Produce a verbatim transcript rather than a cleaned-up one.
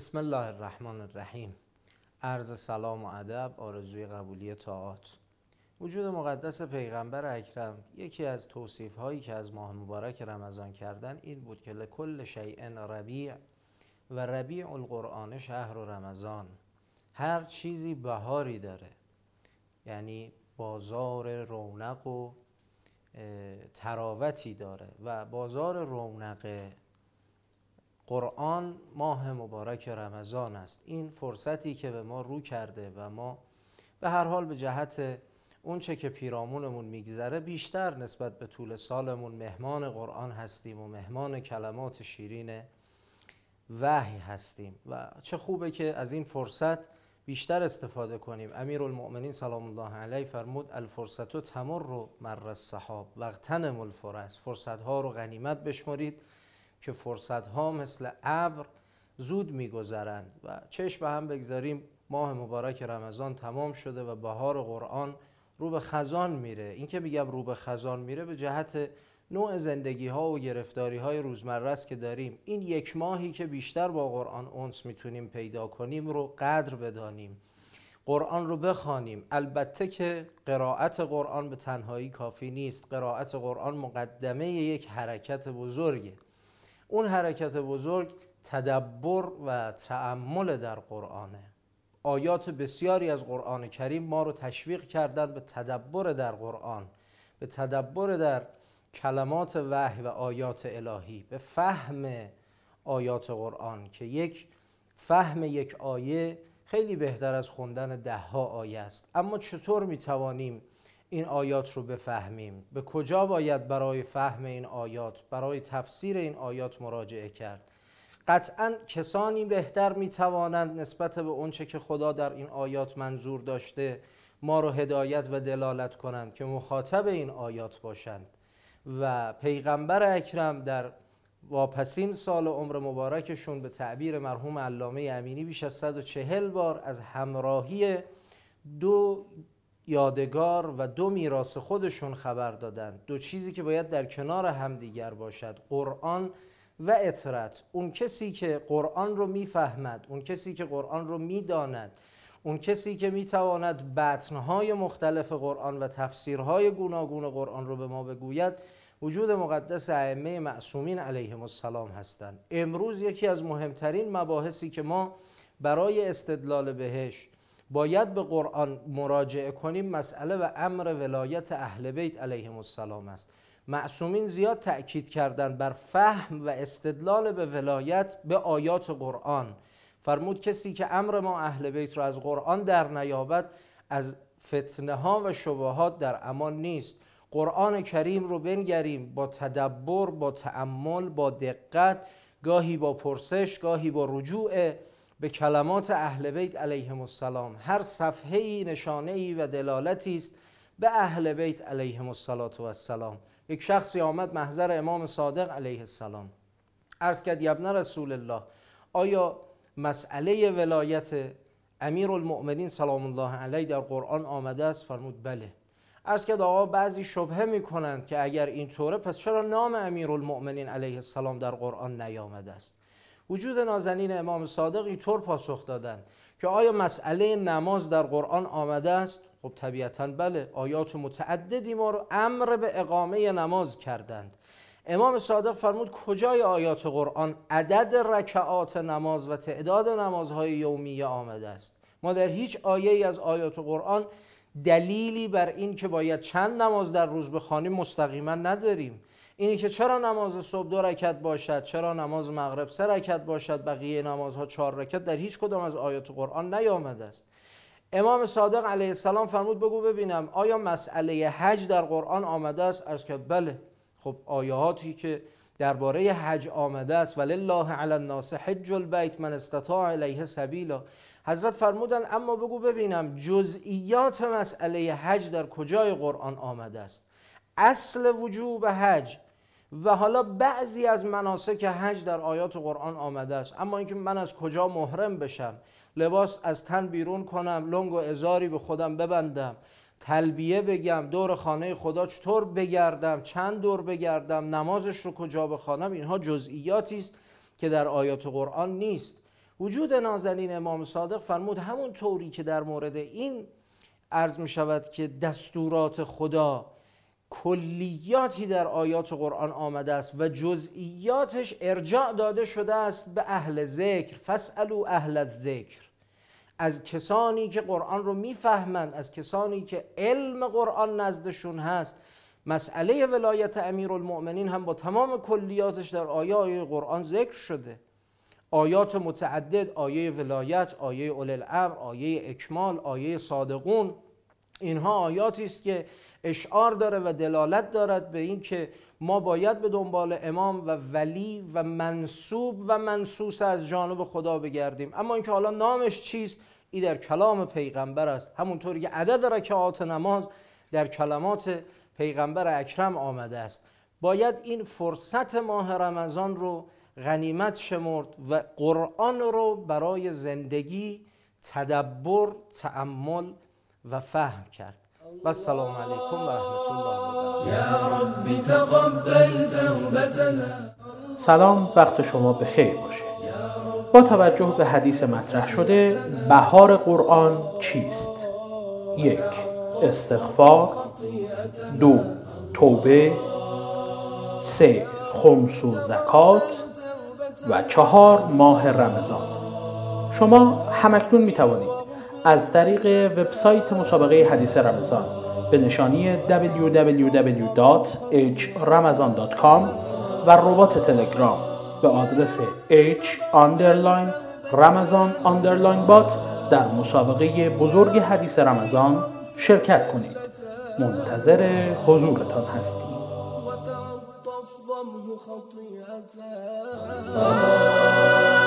بسم الله الرحمن الرحیم. عرض سلام و ادب، آرزوی قبولی طاعات. وجود مقدس پیغمبر اکرم یکی از توصیف هایی که از ماه مبارک رمضان کردن این بود که لکل شیء ربیع و ربیع القرآن شهر رمضان. هر چیزی بهاری داره، یعنی بازار رونق و تراوتی داره و بازار رونق قرآن ماه مبارک رمضان است. این فرصتی که به ما رو کرده و ما به هر حال به جهت اون چه که پیرامونمون میگذره بیشتر نسبت به طول سالمون مهمان قرآن هستیم و مهمان کلمات شیرین وحی هستیم و چه خوبه که از این فرصت بیشتر استفاده کنیم. امیرالمؤمنین سلام الله علیه فرمود الفرصت تمر مر السحاب واغتنموا الفرص. فرصت ها رو غنیمت بشمارید که فرصت ها مثل ابر زود میگذرند و چشم به هم بگذاریم ماه مبارک رمضان تمام شده و بهار قرآن رو به خزان میره. این که میگم رو به خزان میره به جهت نوع زندگی ها و گرفتاری های روزمره است که داریم. این یک ماهی که بیشتر با قرآن انس میتونیم پیدا کنیم رو قدر بدانیم، قرآن رو بخوانیم. البته که قرائت قرآن به تنهایی کافی نیست. قرائت قرآن مقدمه یک حرکت بزرگه. اون حرکت بزرگ تدبر و تأمل در قرآنه. آیات بسیاری از قرآن کریم ما رو تشویق کردن به تدبر در قرآن، به تدبر در کلمات وحی و آیات الهی، به فهم آیات قرآن که یک فهم یک آیه خیلی بهتر از خوندن ده ها آیه است. اما چطور میتوانیم این آیات رو بفهمیم؟ به کجا باید برای فهم این آیات، برای تفسیر این آیات مراجعه کرد؟ قطعاً کسانی بهتر میتوانند نسبت به اونچه که خدا در این آیات منظور داشته ما رو هدایت و دلالت کنند که مخاطب این آیات باشند. و پیغمبر اکرم در واپسین سال عمر مبارکشون به تعبیر مرحوم علامه امینی بیش از صد و چهل بار از همراهی دو یادگار و دو میراث خودشون خبر دادند، دو چیزی که باید در کنار همدیگر باشد، قرآن و اطرت. اون کسی که قرآن رو میفهمد، اون کسی که قرآن رو میداند، اون کسی که میتواند بطنهای مختلف قرآن و تفسیرهای گوناگون قرآن رو به ما بگوید، وجود مقدس ائمه معصومین علیهم السلام هستند. امروز یکی از مهمترین مباحثی که ما برای استدلال بهش باید به قرآن مراجعه کنیم مسئله و امر ولایت اهل بیت علیهم السلام است. معصومین زیاد تأکید کردند بر فهم و استدلال به ولایت به آیات قرآن. فرمود کسی که امر ما اهل بیت را از قرآن در نیابد از فتنه ها و شبهات در امان نیست. قرآن کریم رو بنگریم با تدبر، با تأمل، با دقت، گاهی با پرسش، گاهی با رجوع به کلمات اهل بیت علیهم السلام. هر صفحه ای نشانه ای و دلالتی است به اهل بیت علیهم السلام. یک شخصی آمد محضر امام صادق علیه السلام، عرض کرد ابن رسول الله، آیا مسئله ولایت امیرالمؤمنین سلام الله علیه در قرآن آمده است؟ فرمود بله. عرض کرد آقا بعضی شبهه میکنند که اگر اینطوره پس چرا نام امیرالمؤمنین علیه السلام در قرآن نیامده است؟ وجود نازنین امام صادق اینطور پاسخ دادند که آیا مسئله نماز در قرآن آمده است؟ خب طبیعتاً بله، آیات متعددی ما رو امر به اقامه نماز کردند. امام صادق فرمود کجای آیات قرآن عدد رکعات نماز و تعداد نمازهای یومیه آمده است؟ ما در هیچ آیه‌ای از آیات قرآن دلیلی بر این که باید چند نماز در روز بخوانیم مستقیما نداریم. اینی که چرا نماز صبح دو رکعت باشد، چرا نماز مغرب سه رکعت باشد، بقیه نمازها چهار رکعت، در هیچ کدام از آیات قرآن نیامده است. امام صادق علیه السلام فرمود بگو ببینم آیا مسئله حج در قرآن آمده است؟ عرض کرد بله. خب آیاتی که درباره حج آمده است ولله علی الناس حج البیت من استطاع الیه سبیلا، حضرت فرمودن اما بگو ببینم جزئیات مسئله حج در کجای قرآن آمده است؟ اصل وجوب حج و حالا بعضی از مناسک حج در آیات قرآن آمده است، اما اینکه من از کجا محرم بشم، لباس از تن بیرون کنم، لنگ و ازاری به خودم ببندم، تلبیه بگم، دور خانه خدا چطور بگردم، چند دور بگردم، نمازش رو کجا بخوانم، اینها جزئیاتی است که در آیات قرآن نیست. وجود نازنین امام صادق فرمود همون طوری که در مورد این عرض می شود که دستورات خدا کلیاتی در آیات قرآن آمده است و جزئیاتش ارجاع داده شده است به اهل ذکر، فاسألوا اهل الذکر، از کسانی که قرآن رو میفهمند، از کسانی که علم قرآن نزدشون هست. مسئله ولایت امیرالمؤمنین هم با تمام کلیاتش در آیه قرآن ذکر شده، آیات متعدد، آیه ولایت، آیه اولی الامر، آیه اکمال، آیه صادقون. اینها آیاتی است که اشعار داره و دلالت دارد به این که ما باید به دنبال امام و ولی و منسوب و منسوس از جانب خدا بگردیم. اما اینکه حالا نامش چیست، این در کلام پیغمبر است، همونطوری که عدد رکعات نماز در کلمات پیغمبر اکرم آمده است. باید این فرصت ماه رمضان رو غنیمت شمرد و قرآن رو برای زندگی تدبر، تأمل و فهم کرد. و السلام علیکم و رحمت الله و برکاته. یا رب تقبل توبتنا. سلام، وقت شما بخیر باشه. با توجه به حدیث مطرح شده، بهار قرآن چیست؟ یک، استغفار. دو، توبه. سه، خمس و زکات. و چهار، ماه رمضان. شما همکنون می توانید از طریق وبسایت مسابقه حدیث رمضان به نشانی دبلیو دبلیو دبلیو دات اچ رمضان دات کام و ربات تلگرام به آدرس h underline رمضان underline بات در مسابقه بزرگ حدیث رمضان شرکت کنید. منتظر حضورتان هستیم.